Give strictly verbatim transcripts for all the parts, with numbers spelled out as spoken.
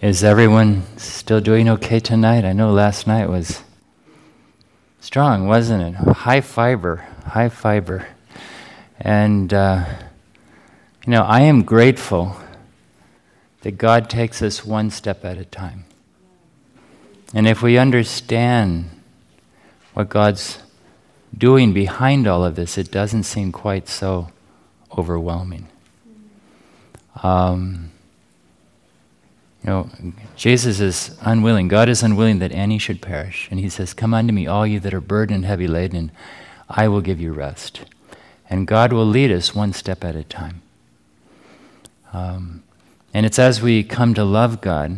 Is everyone still doing okay tonight? I know last night was strong, wasn't it? High fiber, high fiber. And, uh, you know, I am grateful that God takes us one step at a time. And if we understand what God's doing behind all of this, it doesn't seem quite so overwhelming. Um, you know, Jesus is unwilling. God is unwilling that any should perish. And he says, "Come unto me, all you that are burdened and heavy laden, and I will give you rest." And God will lead us one step at a time. Um, and it's as we come to love God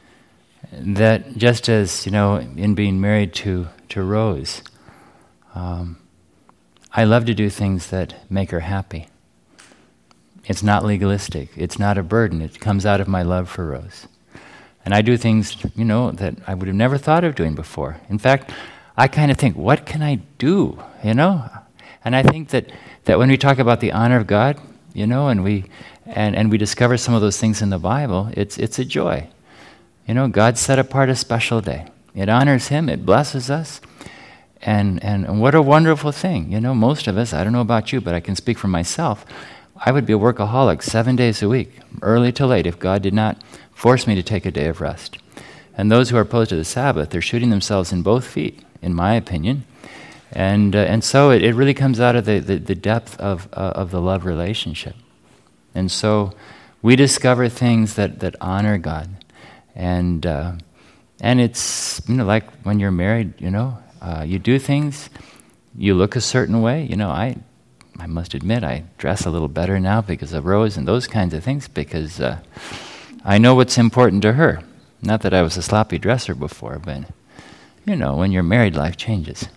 that just as, you know, in being married to, to Rose, um, I love to do things that make her happy. It's not legalistic. It's not a burden. It comes out of my love for Rose. And I do things, you know, that I would have never thought of doing before. In fact, I kind of think, what can I do, you know? And I think that, that when we talk about the honor of God, you know, and we and, and we discover some of those things in the Bible, it's it's a joy. You know, God set apart a special day. It honors him. It blesses us. And, and and what a wonderful thing. You know, most of us, I don't know about you, but I can speak for myself, I would be a workaholic seven days a week, early to late, if God did not force me to take a day of rest. And those who are opposed to the Sabbath, they're shooting themselves in both feet, in my opinion. And uh, and so it, it really comes out of the, the, the depth of uh, of the love relationship. And so we discover things that, that honor God. And uh, and it's, you know, like when you're married, you know, uh, you do things, you look a certain way. You know, I I must admit I dress a little better now because of Rose and those kinds of things, because uh, I know what's important to her. Not that I was a sloppy dresser before, but, you know, when you're married, life changes.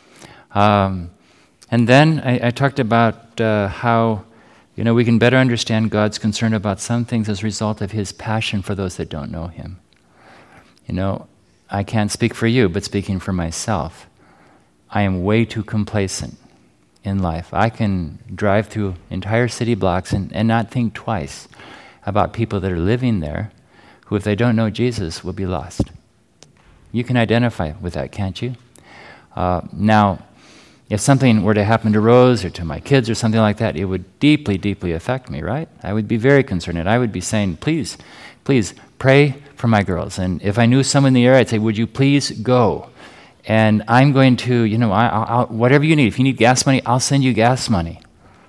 Um, and then I, I talked about uh, how, you know, we can better understand God's concern about some things as a result of his passion for those that don't know him. You know, I can't speak for you, but speaking for myself, I am way too complacent in life. I can drive through entire city blocks and, and not think twice about people that are living there who, if they don't know Jesus, will be lost. You can identify with that, can't you? Uh, now, if something were to happen to Rose or to my kids or something like that, it would deeply, deeply affect me, right? I would be very concerned. And I would be saying, please, please pray for my girls. And if I knew someone in the area, I'd say, would you please go? And I'm going to, you know, I, I'll, whatever you need. If you need gas money, I'll send you gas money.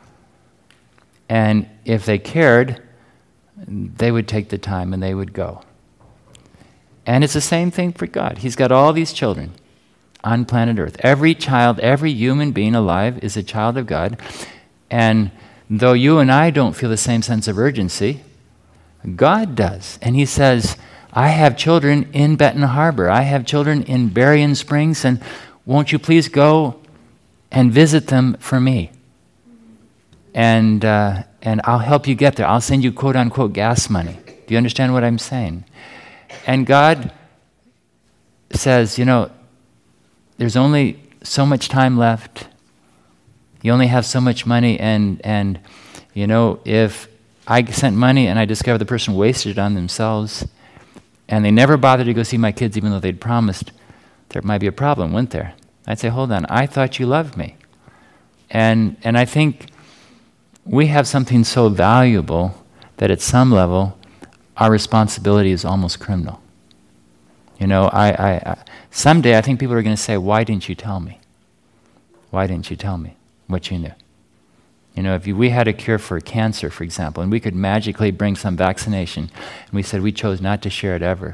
And if they cared, they would take the time and they would go. And it's the same thing for God. He's got all these children on planet Earth. Every child, every human being alive is a child of God. And though you and I don't feel the same sense of urgency, God does. And he says, I have children in Benton Harbor. I have children in Berrien Springs, and won't you please go and visit them for me? And uh, and I'll help you get there. I'll send you quote-unquote gas money. Do you understand what I'm saying? And God says, you know, there's only so much time left. You only have so much money, and and you know, if I sent money and I discovered the person wasted it on themselves, and they never bothered to go see my kids even though they'd promised, there might be a problem, wouldn't there? I'd say, hold on, I thought you loved me. And and I think we have something so valuable that at some level our responsibility is almost criminal. You know, I, I, I someday I think people are going to say, why didn't you tell me? Why didn't you tell me what you knew? You know, if you, we had a cure for cancer, for example, and we could magically bring some vaccination, and we said we chose not to share it ever,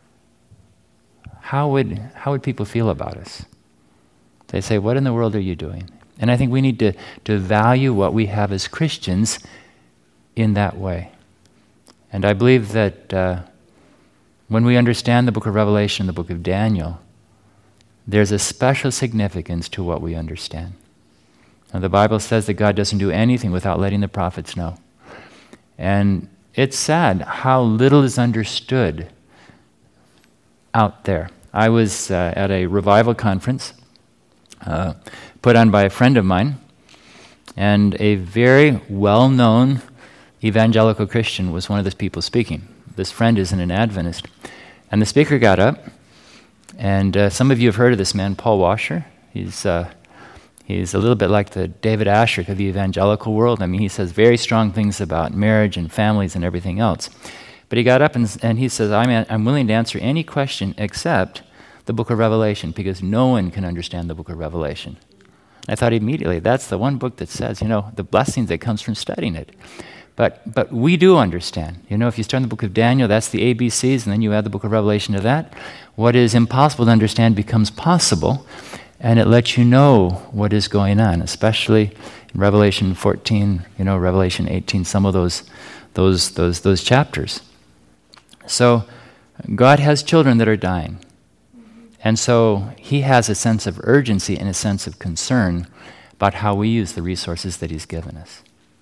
how would how would people feel about us? They say, what in the world are you doing? And I think we need to, to value what we have as Christians in that way. And I believe that uh, when we understand the book of Revelation and the book of Daniel, there's a special significance to what we understand. Now, the Bible says that God doesn't do anything without letting the prophets know. And it's sad how little is understood out there. I was uh, at a revival conference uh, put on by a friend of mine, and a very well-known evangelical Christian was one of the people speaking. this friend isn't an Adventist. And the speaker got up, and uh, some of you have heard of this man, Paul Washer. He's uh, he's a little bit like the David Asher of the evangelical world. I mean, he says very strong things about marriage and families and everything else. But he got up and, and he says, I'm, a, I'm willing to answer any question except the book of Revelation, because no one can understand the book of Revelation. And I thought immediately, that's the one book that says, you know, the blessings that comes from studying it. But but we do understand. You know, if you start in the book of Daniel, that's the A B Cs, and then you add the book of Revelation to that. What is impossible to understand becomes possible, and it lets you know what is going on, especially in Revelation fourteen, you know, Revelation eighteen, some of those those those those chapters. So God has children that are dying. And so he has a sense of urgency and a sense of concern about how we use the resources that he's given us.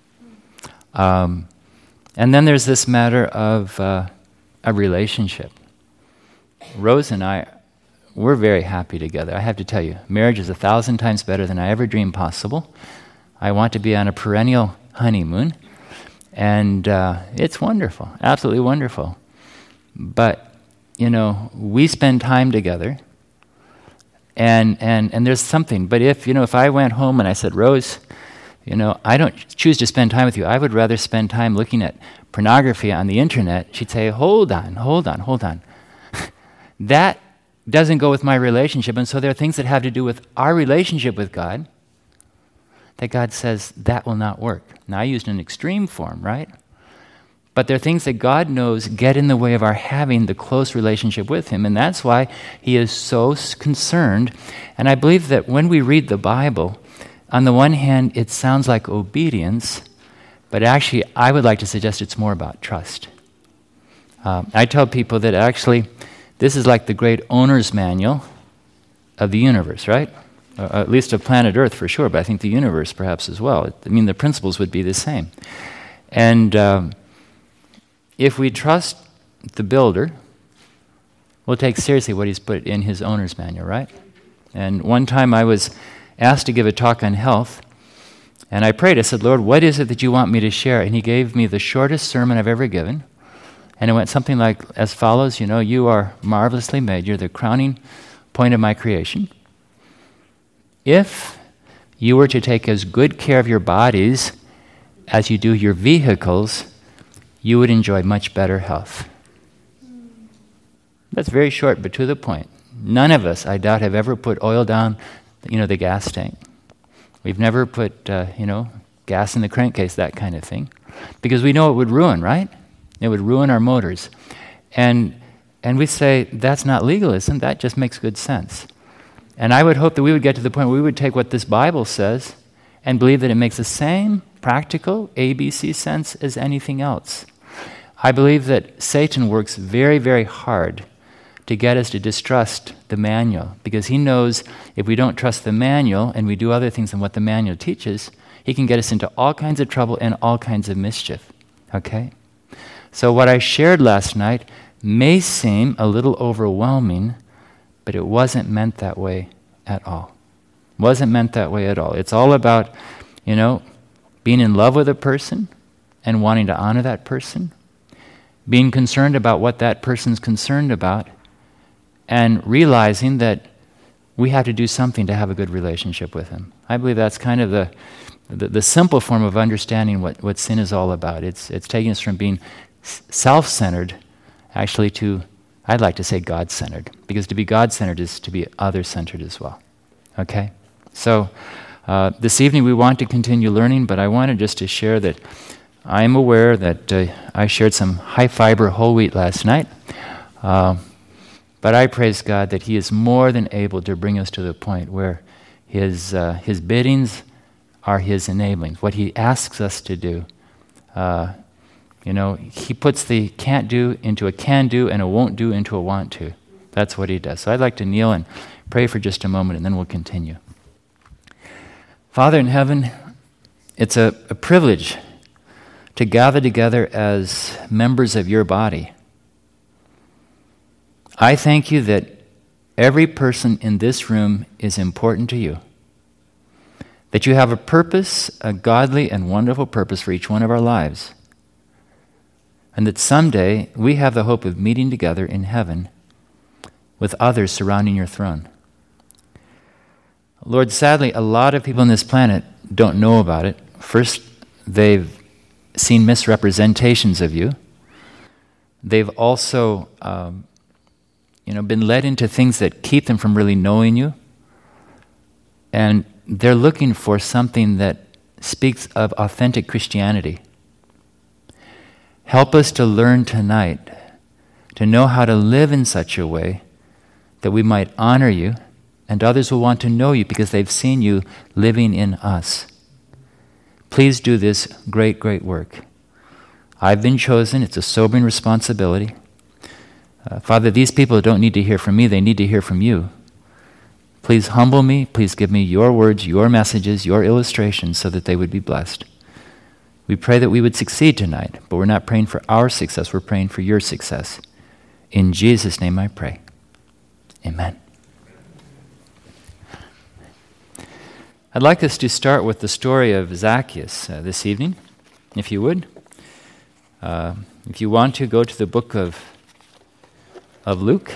Um, and then there's this matter of uh, a relationship. Rose and I, we're very happy together. I have to tell you, marriage is a thousand times better than I ever dreamed possible. I want to be on a perennial honeymoon, and uh, it's wonderful, absolutely wonderful. But, you know, we spend time together, and and and there's something. But if, you know, if I went home and I said, Rose, you know, I don't choose to spend time with you, I would rather spend time looking at pornography on the internet, she'd say, hold on, hold on, hold on. That doesn't go with my relationship. And so there are things that have to do with our relationship with God that God says that will not work. Now, I used an extreme form, right? But there are things that God knows get in the way of our having the close relationship with him. And that's why he is so concerned. And I believe that when we read the Bible, on the one hand, it sounds like obedience, but actually, I would like to suggest it's more about trust. Um, I tell people that actually, this is like the great owner's manual of the universe, right? Uh, at least of planet Earth for sure, but I think the universe perhaps as well. I mean, the principles would be the same. And um, if we trust the builder, we'll take seriously what he's put in his owner's manual, right? And one time I was asked to give a talk on health, and I prayed. I said, Lord, what is it that you want me to share? And he gave me the shortest sermon I've ever given. And it went something like as follows, you know, you are marvelously made. You're the crowning point of my creation. If you were to take as good care of your bodies as you do your vehicles, you would enjoy much better health. That's very short, but to the point. None of us, I doubt, have ever put oil down, you know, the gas tank. We've never put, uh, you know, gas in the crankcase, that kind of thing, because we know it would ruin, right? It would ruin our motors. And and we say, that's not legalism, that just makes good sense. And I would hope that we would get to the point where we would take what this Bible says and believe that it makes the same practical A B C sense as anything else. I believe that Satan works very, very hard to get us to distrust the manual, because he knows if we don't trust the manual and we do other things than what the manual teaches, he can get us into all kinds of trouble and all kinds of mischief. Okay? So what I shared last night may seem a little overwhelming, but it wasn't meant that way at all. Wasn't meant that way at all. It's all about, you know, being in love with a person and wanting to honor that person, being concerned about what that person's concerned about, and realizing that we have to do something to have a good relationship with him. I believe that's kind of the the, the simple form of understanding what, what sin is all about. It's it's taking us from being self-centered actually to, I'd like to say, God-centered, because to be God-centered is to be other-centered as well. Okay? So uh, this evening we want to continue learning, but I wanted just to share that I am aware that uh, I shared some high-fiber whole wheat last night, uh, but I praise God that he is more than able to bring us to the point where his uh, his biddings are his enablings, what he asks us to do. Uh, you know, he puts the can't do into a can do and a won't do into a want to. That's what he does. So I'd like to kneel and pray for just a moment, and then we'll continue. Father in heaven, it's a, a privilege to gather together as members of your body. I thank you that every person in this room is important to you, that you have a purpose, a godly and wonderful purpose for each one of our lives. and that someday we have the hope of meeting together in heaven with others surrounding your throne. Lord, sadly, a lot of people on this planet don't know about it. First, they've seen misrepresentations of you. They've also um, you know, been led into things that keep them from really knowing you. And they're looking for something that speaks of authentic Christianity. Help us to learn tonight to know how to live in such a way that we might honor you, and others will want to know you because they've seen you living in us. Please do this great, great work. I've been chosen. It's a sobering responsibility. Uh, Father, these people don't need to hear from me. They need to hear from you. Please humble me. Please give me your words, your messages, your illustrations so that they would be blessed. We pray that we would succeed tonight, but we're not praying for our success. We're praying for your success. In Jesus' name I pray. Amen. I'd like us to start with the story of Zacchaeus uh, this evening, if you would. Uh, if you want to, go to the book of, of Luke.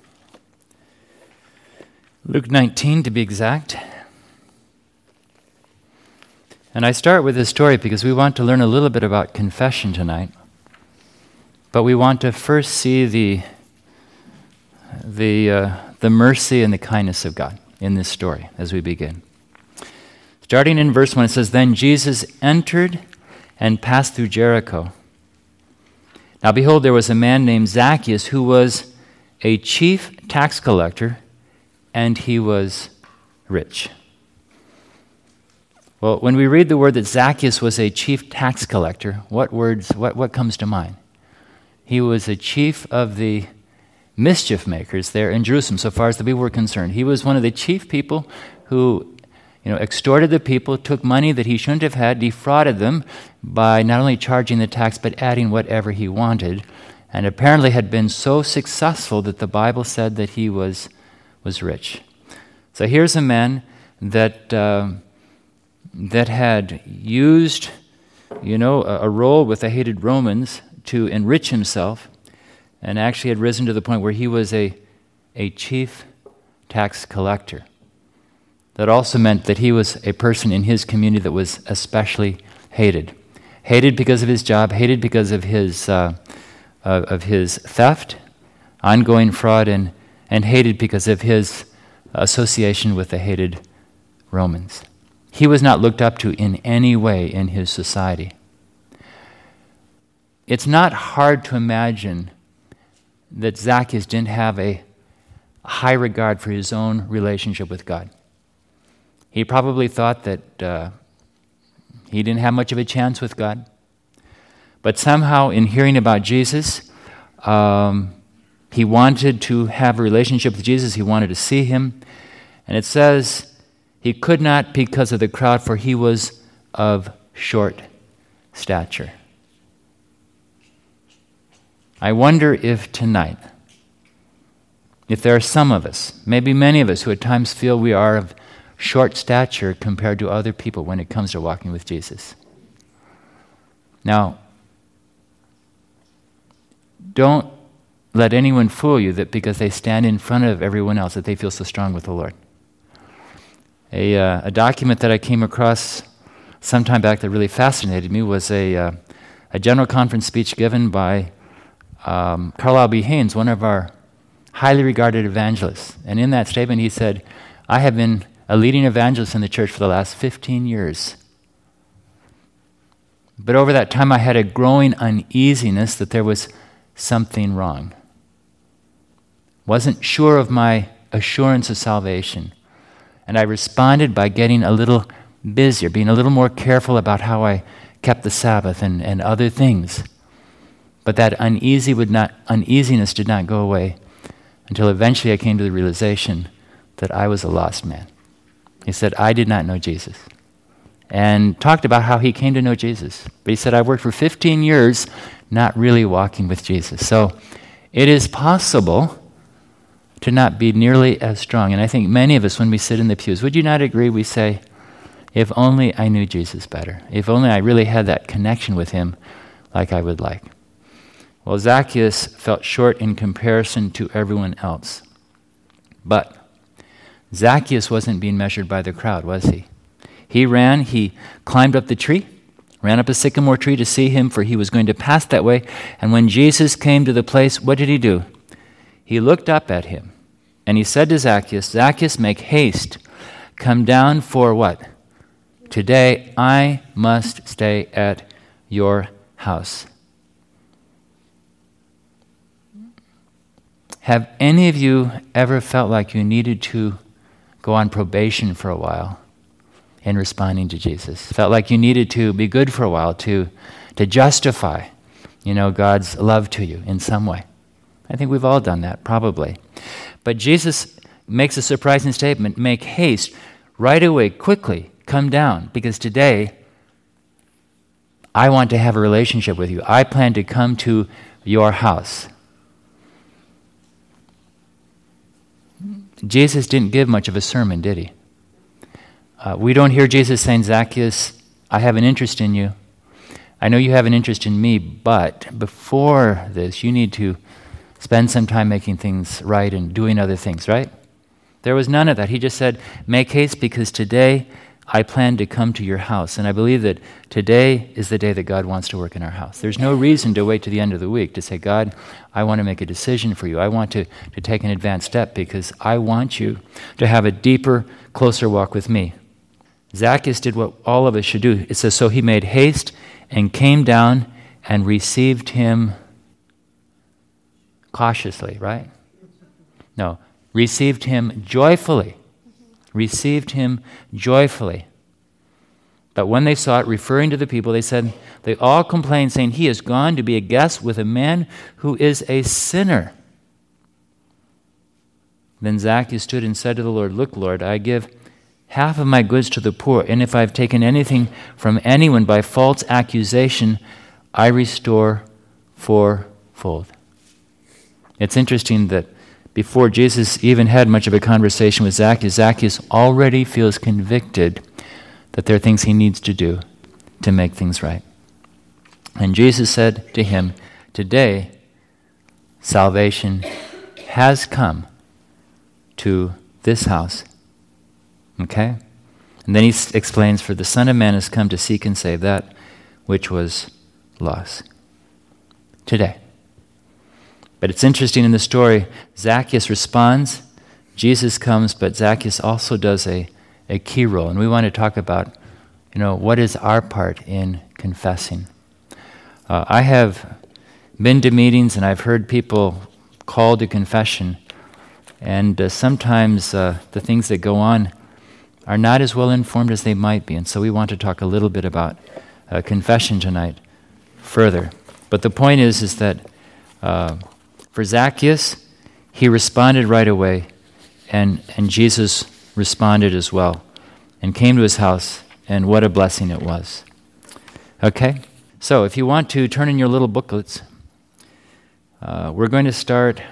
Luke nineteen, to be exact. And I start with this story because we want to learn a little bit about confession tonight. But we want to first see the, the, uh, the mercy and the kindness of God in this story as we begin. Starting in verse one, it says, "Then Jesus entered and passed through Jericho. Now behold, there was a man named Zacchaeus who was a chief tax collector, and he was rich." Well, when we read the word that Zacchaeus was a chief tax collector, what words, what, what comes to mind? He was a chief of the mischief makers there in Jerusalem, so far as the people were concerned. He was one of the chief people who, you know, extorted the people, took money that he shouldn't have had, defrauded them by not only charging the tax, but adding whatever he wanted, and apparently had been so successful that the Bible said that he was, was rich. So here's a man that... Uh, that had used, you know, a, a role with the hated Romans to enrich himself, and actually had risen to the point where he was a, a chief tax collector. That also meant that he was a person in his community that was especially hated. Hated because of his job, hated because of his, uh, of, of his theft, ongoing fraud, and, and hated because of his association with the hated Romans. He was not looked up to in any way in his society. It's not hard to imagine that Zacchaeus didn't have a high regard for his own relationship with God. He probably thought that uh, he didn't have much of a chance with God. But somehow, in hearing about Jesus, um, he wanted to have a relationship with Jesus. He wanted to see him. And it says, he could not because of the crowd, for he was of short stature. I wonder if tonight, if there are some of us, maybe many of us, who at times feel we are of short stature compared to other people when it comes to walking with Jesus. Now, don't let anyone fool you that because they stand in front of everyone else that they feel so strong with the Lord. A, uh, a document that I came across some time back that really fascinated me was a, uh, a general conference speech given by um, Carlisle B. Haynes, one of our highly regarded evangelists. And in that statement he said, "I have been a leading evangelist in the church for the last fifteen years. But over that time I had a growing uneasiness that there was something wrong. Wasn't sure of my assurance of salvation. And I responded by getting a little busier, being a little more careful about how I kept the Sabbath and, and other things. But that uneasy would not, uneasiness did not go away until eventually I came to the realization that I was a lost man." He said, "I did not know Jesus." And talked about how he came to know Jesus. But he said, "I worked for fifteen years not really walking with Jesus." So it is possible to not be nearly as strong. And I think many of us, when we sit in the pews, would you not agree? We say, if only I knew Jesus better. If only I really had that connection with him like I would like. Well, Zacchaeus felt short in comparison to everyone else. But Zacchaeus wasn't being measured by the crowd, was he? He ran, he climbed up the tree, ran up a sycamore tree to see him, for he was going to pass that way. And when Jesus came to the place, what did he do? He looked up at him, and he said to Zacchaeus, Zacchaeus, make haste. Come down, for what? Today I must stay at your house. Have any of you ever felt like you needed to go on probation for a while in responding to Jesus? Felt like you needed to be good for a while to, to justify, you know, God's love to you in some way? I think we've all done that, probably. But Jesus makes a surprising statement, make haste, right away, quickly, come down, because today I want to have a relationship with you. I plan to come to your house. Jesus didn't give much of a sermon, did he? Uh, we don't hear Jesus saying, Zacchaeus, I have an interest in you. I know you have an interest in me, but before this, you need to spend some time making things right and doing other things, right? There was none of that. He just said, make haste because today I plan to come to your house. And I believe that today is the day that God wants to work in our house. There's no reason to wait to the end of the week to say, God, I want to make a decision for you. I want to, to take an advanced step because I want you to have a deeper, closer walk with me. Zacchaeus did what all of us should do. It says, so he made haste and came down and received him cautiously, right? No, received him joyfully. Received him joyfully. But when they saw it, referring to the people, they said, they all complained, saying, he has gone to be a guest with a man who is a sinner. Then Zacchaeus stood and said to the Lord, look, Lord, I give half of my goods to the poor, and if I've taken anything from anyone by false accusation, I restore fourfold. It's interesting that before Jesus even had much of a conversation with Zacchaeus, Zacchaeus already feels convicted that there are things he needs to do to make things right. And Jesus said to him, today salvation has come to this house. Okay? And then he s- explains, for the Son of Man has come to seek and save that which was lost. Today. But it's interesting in the story, Zacchaeus responds, Jesus comes, but Zacchaeus also does a, a key role. And we want to talk about, you know, what is our part in confessing. Uh, I have been to meetings and I've heard people called to confession, and uh, sometimes uh, the things that go on are not as well informed as they might be. And so we want to talk a little bit about uh, confession tonight further. But the point is, is that uh, for Zacchaeus, he responded right away, and, and Jesus responded as well, and came to his house, and what a blessing it was. Okay? So if you want to, turn in your little booklets. Uh, we're going to start,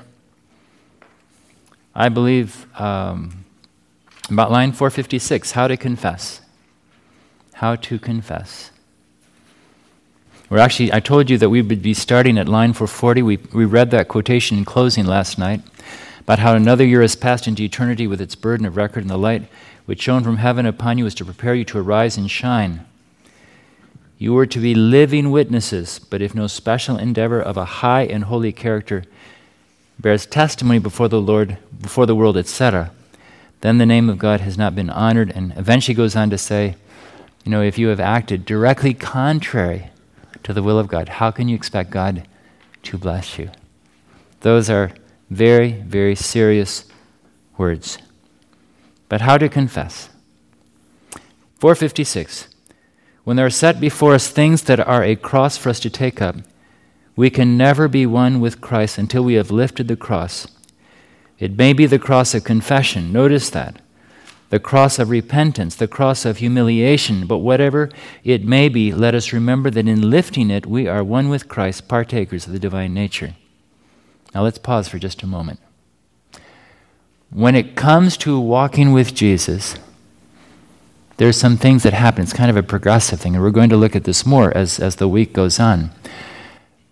I believe, um, about line four fifty-six, how to confess. How to confess. We're actually, I told you that we would be starting at line four forty. We, we read that quotation in closing last night about how another year has passed into eternity with its burden of record, and the light which shone from heaven upon you was to prepare you to arise and shine. You were to be living witnesses, but if no special endeavor of a high and holy character bears testimony before the Lord, before the world, et cetera, then the name of God has not been honored. And eventually goes on to say, you know, if you have acted directly contrary to the will of God, how can you expect God to bless you? Those are very, very serious words. But how to confess? four fifty-six. When there are set before us things that are a cross for us to take up, we can never be one with Christ until we have lifted the cross. It may be the cross of confession, notice that, the cross of repentance, the cross of humiliation, but whatever it may be, let us remember that in lifting it, we are one with Christ, partakers of the divine nature. Now let's pause for just a moment. When it comes to walking with Jesus, there's some things that happen. It's kind of a progressive thing, and we're going to look at this more as, as the week goes on.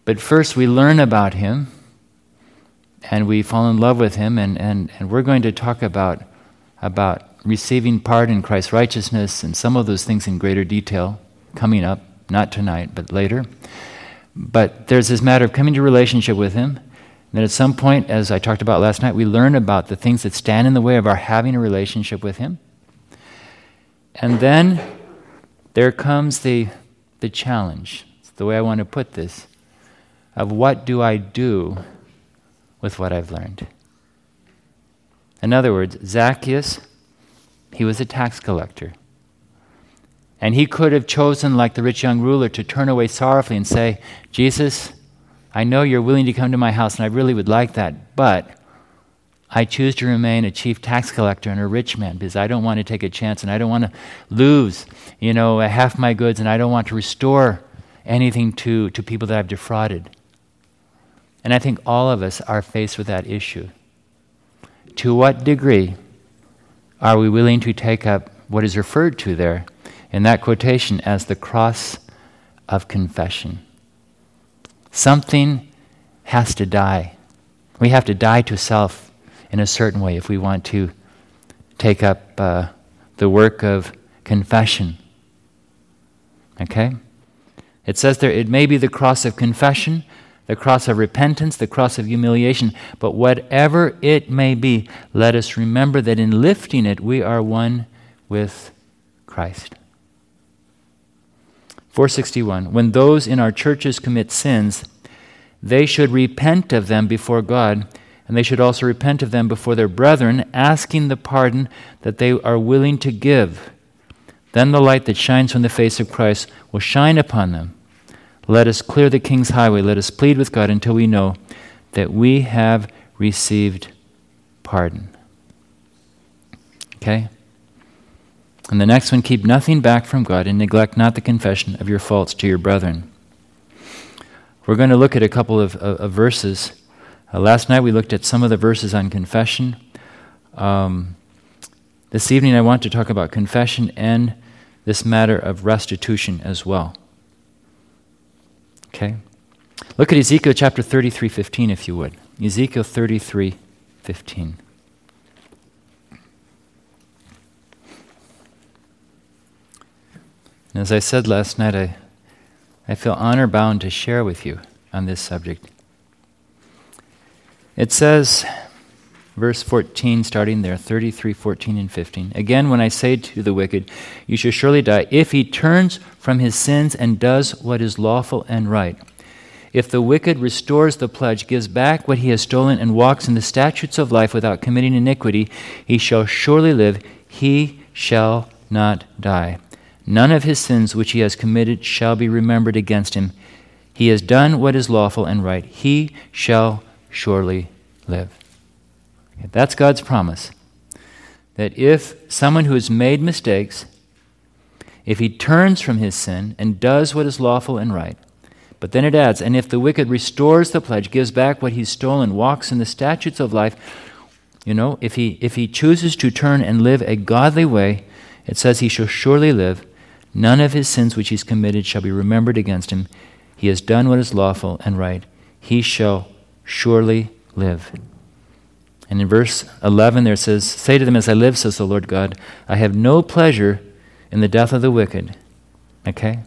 But first we learn about him, and we fall in love with him, and, and, and we're going to talk about, about receiving part in Christ's righteousness and some of those things in greater detail coming up, not tonight, but later. But there's this matter of coming to relationship with him. Then at some point, as I talked about last night, we learn about the things that stand in the way of our having a relationship with him. And then there comes the, the challenge, it's the way I want to put this, of what do I do with what I've learned? In other words, Zacchaeus, he was a tax collector. And he could have chosen, like the rich young ruler, to turn away sorrowfully and say, Jesus, I know you're willing to come to my house, and I really would like that, but I choose to remain a chief tax collector and a rich man because I don't want to take a chance, and I don't want to lose, you know, half my goods, and I don't want to restore anything to, to people that I've defrauded. And I think all of us are faced with that issue. To what degree are we willing to take up what is referred to there in that quotation as the cross of confession? Something has to die. We have to die to self in a certain way if we want to take up uh, the work of confession. Okay? It says there, it may be the cross of confession, the cross of repentance, the cross of humiliation, but whatever it may be, let us remember that in lifting it, we are one with Christ. four sixty-one, when those in our churches commit sins, they should repent of them before God, and they should also repent of them before their brethren, asking the pardon that they are willing to give. Then the light that shines from the face of Christ will shine upon them. Let us clear the King's highway. Let us plead with God until we know that we have received pardon. Okay? And the next one, keep nothing back from God and neglect not the confession of your faults to your brethren. We're going to look at a couple of, of, of verses. Uh, last night we looked at some of the verses on confession. Um, this evening I want to talk about confession and this matter of restitution as well. Okay? Look at Ezekiel chapter thirty-three fifteen, if you would. Ezekiel thirty-three fifteen. And as I said last night, I, I feel honor-bound to share with you on this subject. It says, verse fourteen, starting there, thirty-three, fourteen, and fifteen. Again, when I say to the wicked, you shall surely die, if he turns from his sins and does what is lawful and right. If the wicked restores the pledge, gives back what he has stolen, and walks in the statutes of life without committing iniquity, he shall surely live, he shall not die. None of his sins which he has committed shall be remembered against him. He has done what is lawful and right. He shall surely live. Okay, that's God's promise. That if someone who has made mistakes, if he turns from his sin and does what is lawful and right, but then it adds, and if the wicked restores the pledge, gives back what he's stolen, walks in the statutes of life, you know, if he if he chooses to turn and live a godly way, it says he shall surely live. None of his sins which he's committed shall be remembered against him. He has done what is lawful and right. He shall surely live. And in verse eleven there it says, say to them, as I live, says the Lord God, I have no pleasure in the death of the wicked. Okay?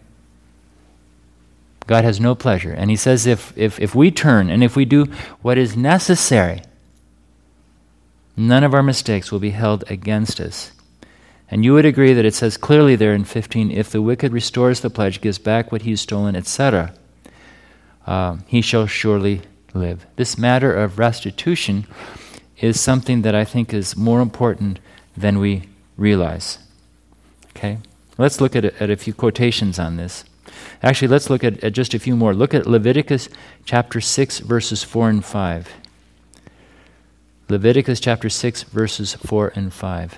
God has no pleasure. And he says if, if, if we turn and if we do what is necessary, none of our mistakes will be held against us. And you would agree that it says clearly there in fifteen, if the wicked restores the pledge, gives back what he's stolen, et cetera, uh, he shall surely live. This matter of restitution is something that I think is more important than we realize. Okay? Let's look at a, at a few quotations on this. Actually, let's look at, at just a few more. Look at Leviticus chapter six, verses four and five. Leviticus chapter six, verses four and five.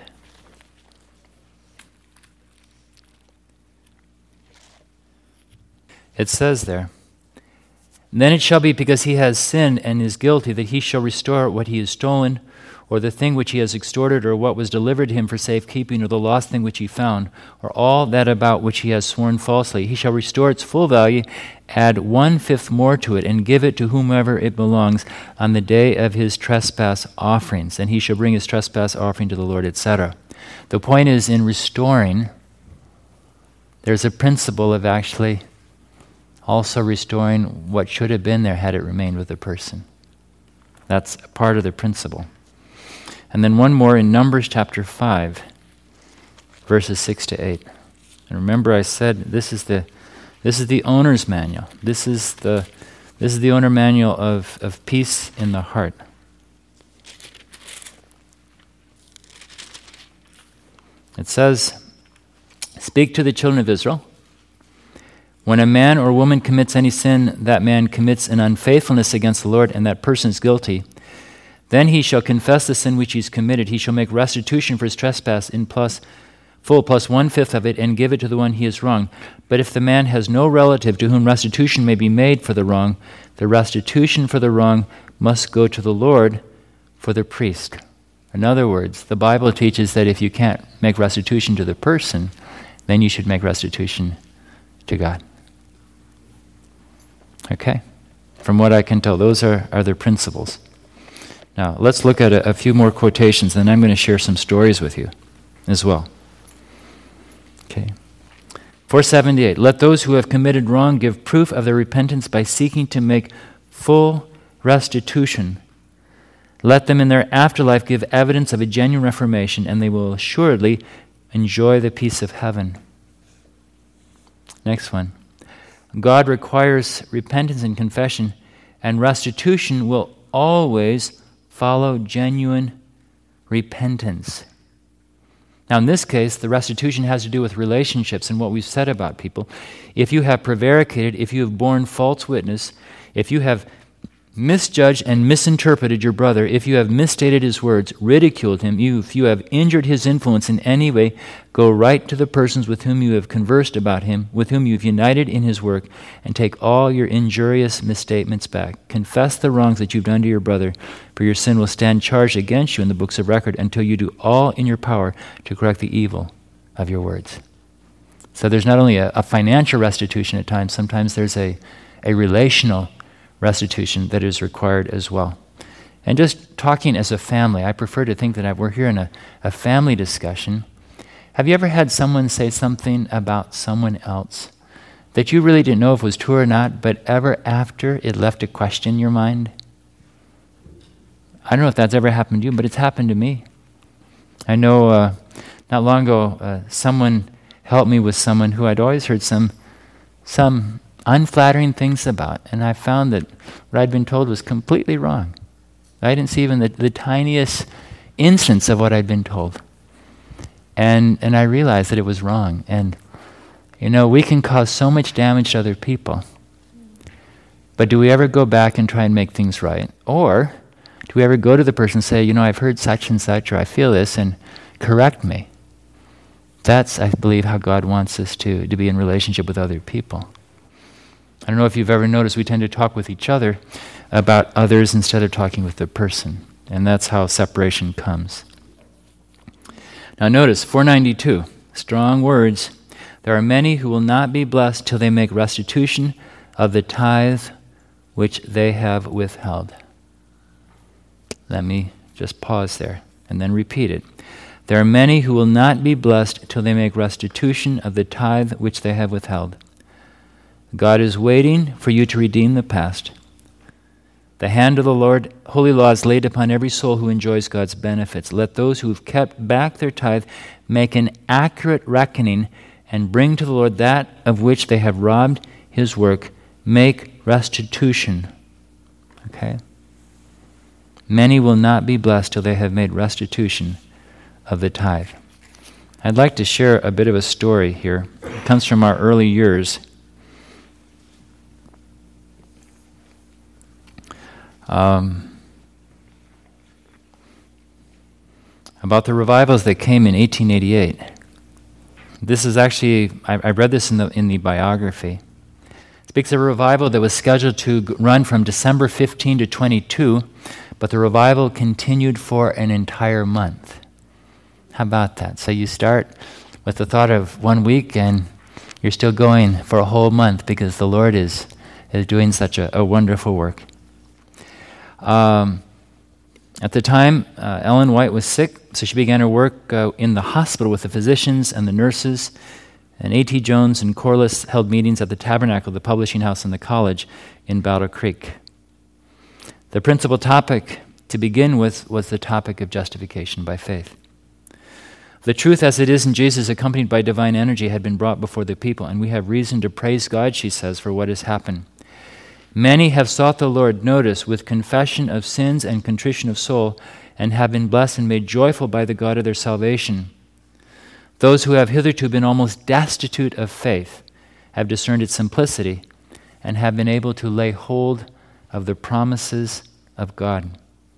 It says there, Then it shall be, because he has sinned and is guilty, that he shall restore what he has stolen, or the thing which he has extorted, or what was delivered to him for safekeeping, or the lost thing which he found, or all that about which he has sworn falsely. He shall restore its full value, add one-fifth more to it, and give it to whomever it belongs on the day of his trespass offerings. And he shall bring his trespass offering to the Lord, et cetera. The point is, in restoring, there's a principle of actually also restoring what should have been there had it remained with the person. That's part of the principle. And then one more in Numbers chapter five, verses six to eight. And remember, I said this is the this is the owner's manual. This is the this is the owner manual of, of peace in the heart. It says, "Speak to the children of Israel. When a man or woman commits any sin, that man commits an unfaithfulness against the Lord, and that person is guilty. Then he shall confess the sin which he's committed. He shall make restitution for his trespass in plus full plus one-fifth of it, and give it to the one he has wronged. But if the man has no relative to whom restitution may be made for the wrong, the restitution for the wrong must go to the Lord for the priest." In other words, the Bible teaches that if you can't make restitution to the person, then you should make restitution to God. Okay? From what I can tell, those are, are the principles. Now, let's look at a, a few more quotations, and then I'm going to share some stories with you as well. Okay. four seventy-eight, "Let those who have committed wrong give proof of their repentance by seeking to make full restitution. Let them in their afterlife give evidence of a genuine reformation, and they will assuredly enjoy the peace of heaven." Next one. "God requires repentance and confession, and restitution will always follow genuine repentance." Now, in this case, the restitution has to do with relationships and what we've said about people. If you have prevaricated, if you have borne false witness, if you have misjudged and misinterpreted your brother, if you have misstated his words, ridiculed him, you, if you have injured his influence in any way, go right to the persons with whom you have conversed about him, with whom you've united in his work, and take all your injurious misstatements back. Confess the wrongs that you've done to your brother, for your sin will stand charged against you in the books of record until you do all in your power to correct the evil of your words. So there's not only a, a financial restitution at times, sometimes there's a, a relational restitution that is required as well. And just talking as a family, I prefer to think that we're here in a, a family discussion. Have you ever had someone say something about someone else that you really didn't know if it was true or not, but ever after it left a question in your mind? I don't know if that's ever happened to you, but it's happened to me. I know uh, not long ago, uh, someone helped me with someone who I'd always heard some some unflattering things about, and I found that what I'd been told was completely wrong. I didn't see even the, the tiniest instance of what I'd been told. And and I realized that it was wrong. And, you know, we can cause so much damage to other people. But do we ever go back and try and make things right? Or do we ever go to the person and say, you know, I've heard such and such, or I feel this, and correct me? That's, I believe, how God wants us to, to be in relationship with other people. I don't know if you've ever noticed, we tend to talk with each other about others instead of talking with the person. And that's how separation comes. Now notice, four ninety-two, strong words. "There are many who will not be blessed till they make restitution of the tithe which they have withheld." Let me just pause there and then repeat it. "There are many who will not be blessed till they make restitution of the tithe which they have withheld." God is waiting for you to redeem the past. The hand of the Lord, holy law, is laid upon every soul who enjoys God's benefits. Let those who have kept back their tithe make an accurate reckoning and bring to the Lord that of which they have robbed his work. Make restitution. Okay? Many will not be blessed till they have made restitution of the tithe. I'd like to share a bit of a story here. It comes from our early years. Um, about the revivals that came in eighteen eighty-eight. This is actually, I, I read this in the in the biography. Speaks of a revival that was scheduled to g- run from December fifteenth to twenty-two, but the revival continued for an entire month. How about that? So you start with the thought of one week and you're still going for a whole month because the Lord is, is doing such a, a wonderful work. Um, at the time, uh, Ellen White was sick, so she began her work uh, in the hospital with the physicians and the nurses. And A T Jones and Corliss held meetings at the Tabernacle, the publishing house in the college in Battle Creek. The principal topic to begin with was the topic of justification by faith. The truth as it is in Jesus, accompanied by divine energy, had been brought before the people, and we have reason to praise God, she says, for what has happened. Many have sought the Lord, notice, with confession of sins and contrition of soul, and have been blessed and made joyful by the God of their salvation. Those who have hitherto been almost destitute of faith have discerned its simplicity and have been able to lay hold of the promises of God.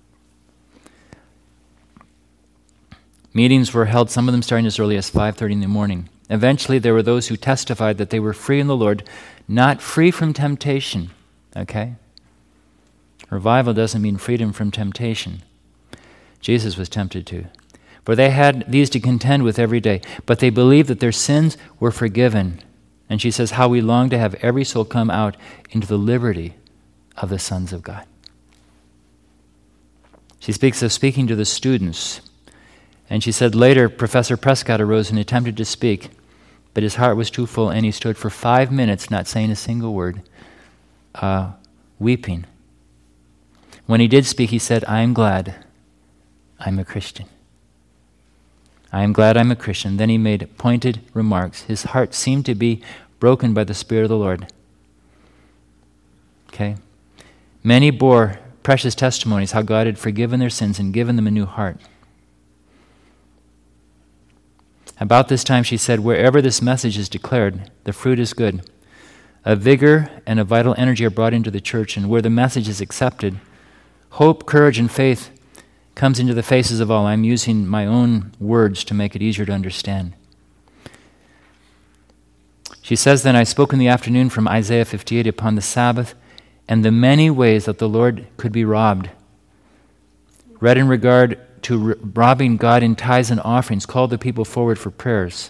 Meetings were held, some of them starting as early as five thirty in the morning. Eventually, there were those who testified that they were free in the Lord, not free from temptation. Okay? Revival doesn't mean freedom from temptation. Jesus was tempted too. For they had these to contend with every day, but they believed that their sins were forgiven. And she says, how we long to have every soul come out into the liberty of the sons of God. She speaks of speaking to the students. And she said later, Professor Prescott arose and attempted to speak, but his heart was too full, and he stood for five minutes not saying a single word, uh, weeping. When he did speak, he said, I am glad I'm a Christian. I am glad I'm a Christian. Then he made pointed remarks. His heart seemed to be broken by the Spirit of the Lord. Okay? Many bore precious testimonies how God had forgiven their sins and given them a new heart. About this time, she said, wherever this message is declared, the fruit is good. A vigor and a vital energy are brought into the church, and where the message is accepted, hope, courage, and faith comes into the faces of all. I'm using my own words to make it easier to understand. She says, then I spoke in the afternoon from Isaiah fifty-eight upon the Sabbath, and the many ways that the Lord could be robbed. Read in regard to r- robbing God in tithes and offerings, called the people forward for prayers.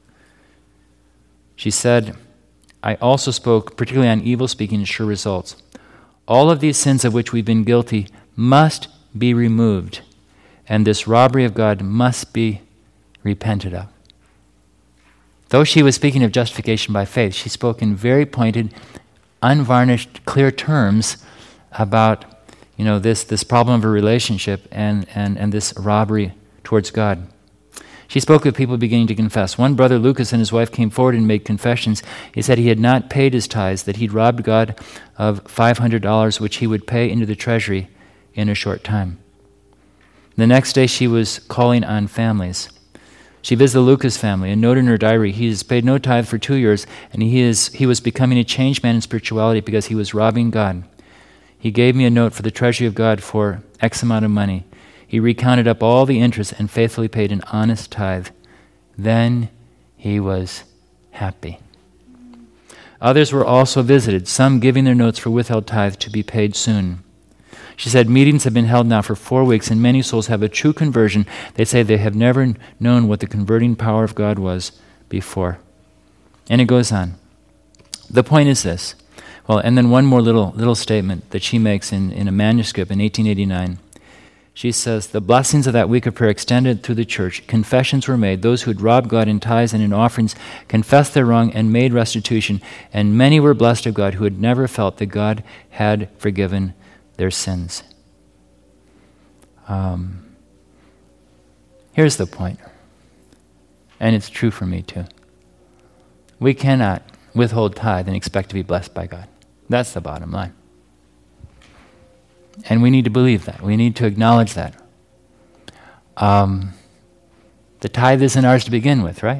She said, I also spoke particularly on evil speaking and sure results. All of these sins of which we've been guilty must be removed, and this robbery of God must be repented of. Though she was speaking of justification by faith, she spoke in very pointed, unvarnished, clear terms about you know, this, this problem of a relationship and, and, and this robbery towards God. She spoke with people beginning to confess. One brother, Lucas, and his wife came forward and made confessions. He said he had not paid his tithes, that he'd robbed God of five hundred dollars, which he would pay into the treasury in a short time. The next day, she was calling on families. She visited the Lucas family and noted in her diary, he has paid no tithe for two years, and he is he was becoming a changed man in spirituality because he was robbing God. He gave me a note for the treasury of God for X amount of money. He recounted up all the interest and faithfully paid an honest tithe. Then he was happy. Others were also visited, some giving their notes for withheld tithe to be paid soon. She said meetings have been held now for four weeks, and many souls have a true conversion. They say they have never known what the converting power of God was before. And it goes on. The point is this. Well, and then one more little little statement that she makes in, in a manuscript in eighteen eighty-nine. She says, the blessings of that week of prayer extended through the church. Confessions were made. Those who had robbed God in tithes and in offerings confessed their wrong and made restitution. And many were blessed of God who had never felt that God had forgiven their sins. Um, here's the point, and it's true for me too. We cannot withhold tithe and expect to be blessed by God. That's the bottom line. And we need to believe that. We need to acknowledge that. Um, the tithe isn't ours to begin with, right?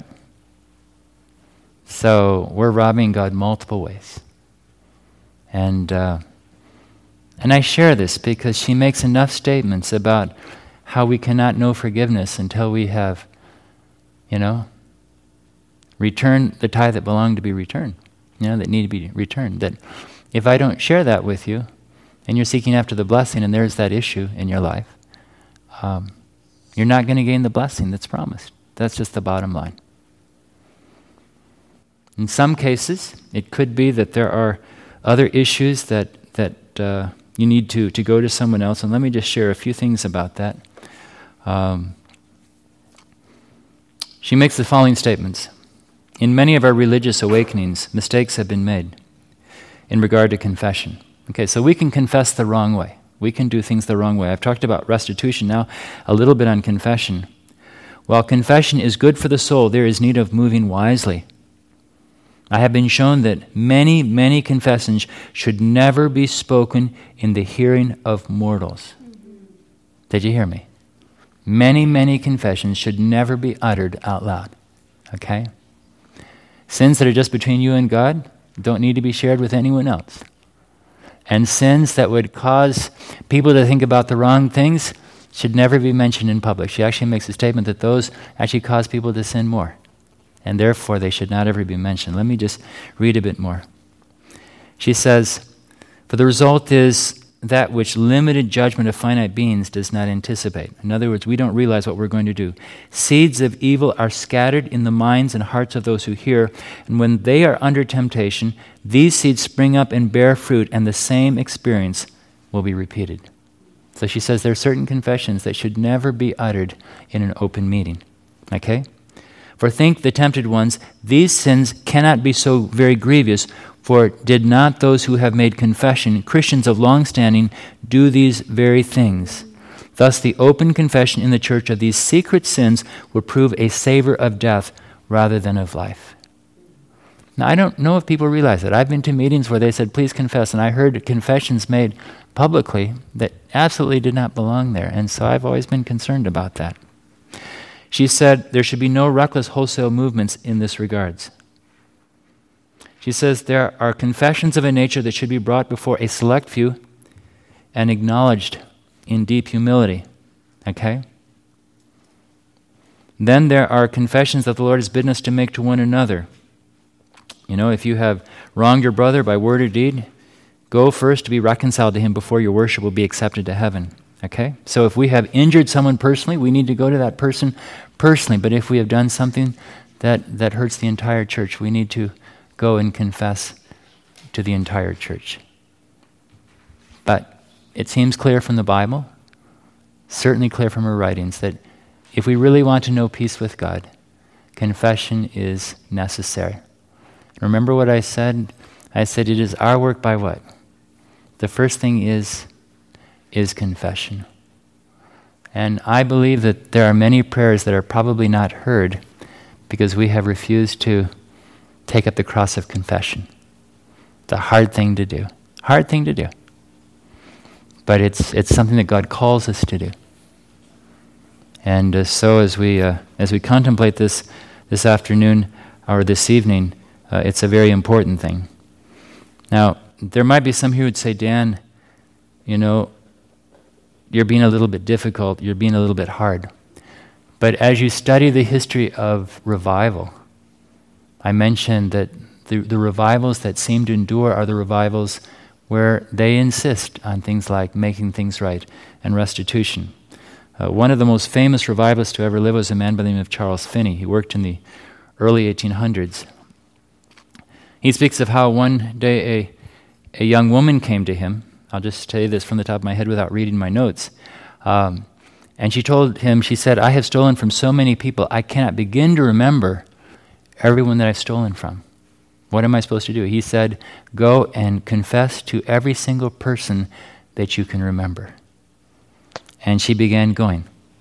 So we're robbing God multiple ways. And uh, and I share this because she makes enough statements about how we cannot know forgiveness until we have, you know, returned the tithe that belonged to be returned. you know, that need to be returned. That if I don't share that with you, and you're seeking after the blessing, and there's that issue in your life, um, you're not going to gain the blessing that's promised. That's just the bottom line. In some cases, it could be that there are other issues that that uh, you need to, to go to someone else. And let me just share a few things about that. Um, she makes the following statements. In many of our religious awakenings, mistakes have been made in regard to confession. Okay, so we can confess the wrong way. We can do things the wrong way. I've talked about restitution now, a little bit on confession. While confession is good for the soul, there is need of moving wisely. I have been shown that many, many confessions should never be spoken in the hearing of mortals. Did you hear me? Many, many confessions should never be uttered out loud. Okay? Sins that are just between you and God don't need to be shared with anyone else. And sins that would cause people to think about the wrong things should never be mentioned in public. She actually makes a statement that those actually cause people to sin more. And therefore, they should not ever be mentioned. Let me just read a bit more. She says, for the result is that which limited judgment of finite beings does not anticipate. In other words, we don't realize what we're going to do. Seeds of evil are scattered in the minds and hearts of those who hear, and when they are under temptation, these seeds spring up and bear fruit, and the same experience will be repeated. So she says there are certain confessions that should never be uttered in an open meeting. Okay? For think the tempted ones, these sins cannot be so very grievous, for did not those who have made confession, Christians of long standing, do these very things? Thus the open confession in the church of these secret sins would prove a savor of death rather than of life. Now I don't know if people realize that. I've been to meetings where they said, please confess, and I heard confessions made publicly that absolutely did not belong there, and so I've always been concerned about that. She said there should be no reckless wholesale movements in this regards. She says there are confessions of a nature that should be brought before a select few and acknowledged in deep humility. Okay? Then there are confessions that the Lord has bidden us to make to one another. You know, if you have wronged your brother by word or deed, go first to be reconciled to him before your worship will be accepted to heaven. Okay? So if we have injured someone personally, we need to go to that person personally. But if we have done something that, that hurts the entire church, we need to go and confess to the entire church. But it seems clear from the Bible, certainly clear from her writings, that if we really want to know peace with God, confession is necessary. Remember what I said? I said it is our work by what? The first thing is is confession. And I believe that there are many prayers that are probably not heard because we have refused to take up the cross of confession. The hard thing to do. Hard thing to do. But it's it's something that God calls us to do. And uh, so as we uh, as we contemplate this this afternoon or this evening, uh, it's a very important thing. Now, there might be some here who would say, Dan, you know, you're being a little bit difficult, you're being a little bit hard. But as you study the history of revival, I mentioned that the, the revivals that seem to endure are the revivals where they insist on things like making things right and restitution. Uh, one of the most famous revivalists to ever live was a man by the name of Charles Finney. He worked in the early eighteen hundreds. He speaks of how one day a, a young woman came to him. I'll just tell you this from the top of my head without reading my notes. Um, and she told him, she said, I have stolen from so many people, I cannot begin to remember everyone that I've stolen from. What am I supposed to do? He said, go and confess to every single person that you can remember. And she began going.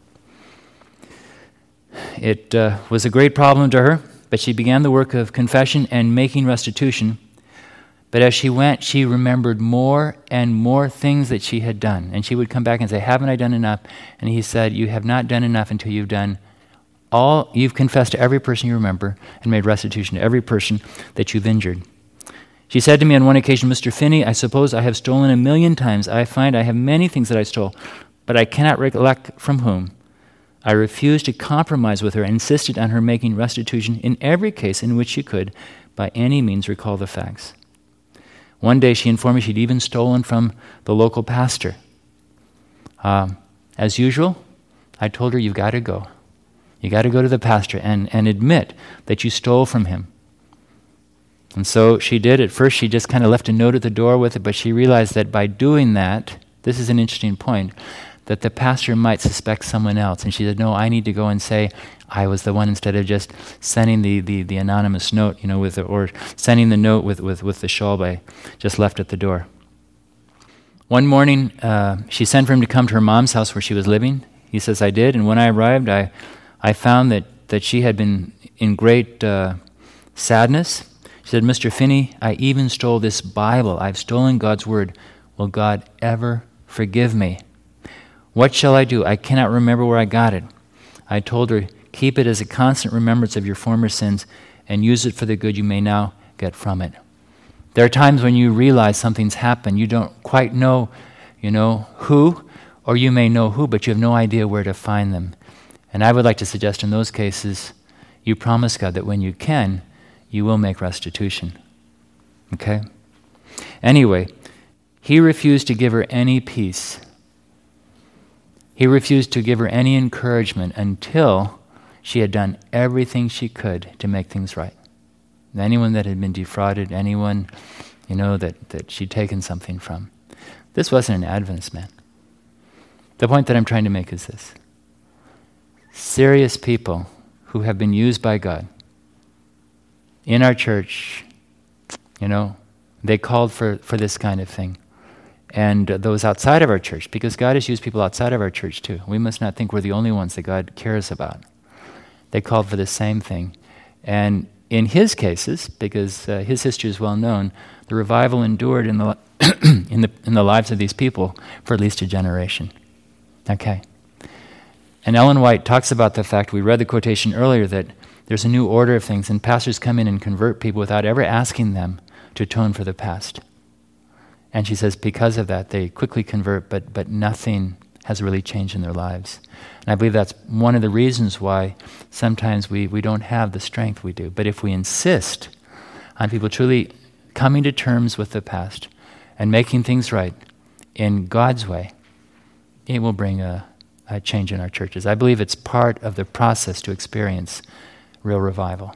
It uh, was a great problem to her, but she began the work of confession and making restitution. But as she went, she remembered more and more things that she had done. And she would come back and say, haven't I done enough? And he said, you have not done enough until you've done all, you've confessed to every person you remember and made restitution to every person that you've injured. She said to me on one occasion, Mister Finney, I suppose I have stolen a million times. I find I have many things that I stole, but I cannot recollect from whom. I refused to compromise with her and insisted on her making restitution in every case in which she could, by any means recall the facts. One day she informed me she'd even stolen from the local pastor. Um, as usual, I told her, you've got to go. You got to go to the pastor and, and admit that you stole from him. And so she did. At first she just kind of left a note at the door with it, but she realized that by doing that, this is an interesting point, that the pastor might suspect someone else. And she said, no, I need to go and say I was the one, instead of just sending the, the, the anonymous note, you know, with the, or sending the note with, with, with the shawl I just left at the door. One morning, uh, she sent for him to come to her mom's house where she was living. He says, I did, and when I arrived, I, I found that, that she had been in great uh, sadness. She said, Mister Finney, I even stole this Bible. I've stolen God's word. Will God ever forgive me? What shall I do? I cannot remember where I got it. I told her, keep it as a constant remembrance of your former sins and use it for the good you may now get from it. There are times when you realize something's happened. You don't quite know, you know, who, or you may know who, but you have no idea where to find them. And I would like to suggest in those cases, you promise God that when you can, you will make restitution. Okay? Anyway, he refused to give her any peace. He refused to give her any encouragement until she had done everything she could to make things right. Anyone that had been defrauded, anyone, you know, that, that she'd taken something from. This wasn't an Adventist man. The point that I'm trying to make is this. Serious people who have been used by God in our church, you know, they called for, for this kind of thing. And uh, those outside of our church, because God has used people outside of our church too. We must not think we're the only ones that God cares about. They called for the same thing. And in his cases, because uh, his history is well known, the revival endured in the, in the in the lives of these people for at least a generation. Okay. And Ellen White talks about the fact, we read the quotation earlier, that there's a new order of things, and pastors come in and convert people without ever asking them to atone for the past. And she says because of that, they quickly convert, but but nothing has really changed in their lives. And I believe that's one of the reasons why sometimes we, we don't have the strength we do. But if we insist on people truly coming to terms with the past and making things right in God's way, it will bring a, a change in our churches. I believe it's part of the process to experience real revival.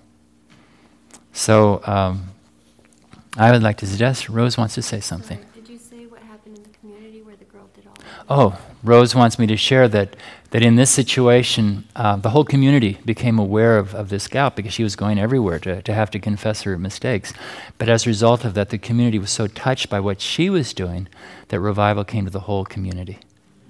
So um, I would like to suggest, Rose wants to say something. Did you say what happened in the community where the girl did all that? Oh, Rose wants me to share that that in this situation, uh, the whole community became aware of, of this gal because she was going everywhere to, to have to confess her mistakes. But as a result of that, the community was so touched by what she was doing that revival came to the whole community.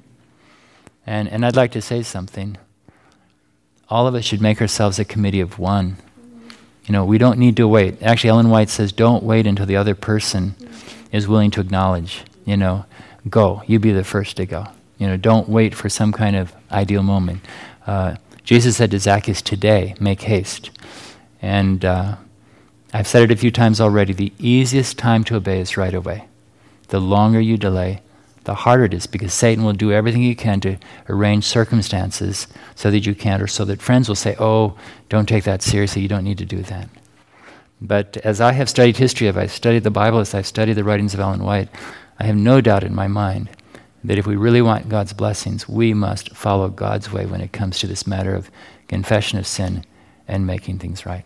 And and I'd like to say something. All of us should make ourselves a committee of one. You know, we don't need to wait. Actually, Ellen White says, don't wait until the other person is willing to acknowledge, you know, go. You be the first to go. You know, don't wait for some kind of ideal moment. Uh, Jesus said to Zacchaeus, today, make haste. And uh, I've said it a few times already, the easiest time to obey is right away. The longer you delay, the harder it is, because Satan will do everything he can to arrange circumstances so that you can't, or so that friends will say, oh, don't take that seriously, you don't need to do that. But as I have studied history, as I've studied the Bible, as I've studied the writings of Ellen White, I have no doubt in my mind that if we really want God's blessings, we must follow God's way when it comes to this matter of confession of sin and making things right.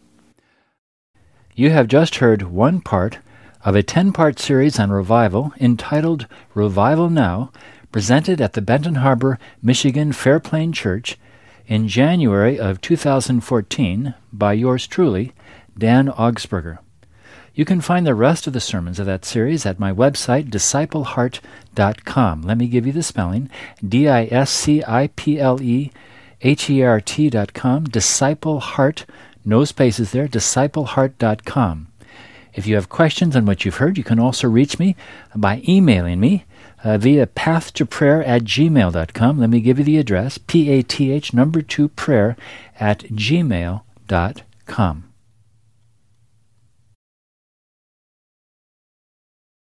You have just heard one part of a ten-part series on revival entitled Revival Now, presented at the Benton Harbor, Michigan Fairplain Church in January of two thousand fourteen by yours truly, Dan Augsburger. You can find the rest of the sermons of that series at my website, disciple heart dot com. Let me give you the spelling, D I S C I P L E H E R T dot com, Disciple Heart, no spaces there, disciple heart dot com. If you have questions on what you've heard, you can also reach me by emailing me uh, via path to prayer at gmail dot com. Let me give you the address, P A T H number two prayer at gmail dot com.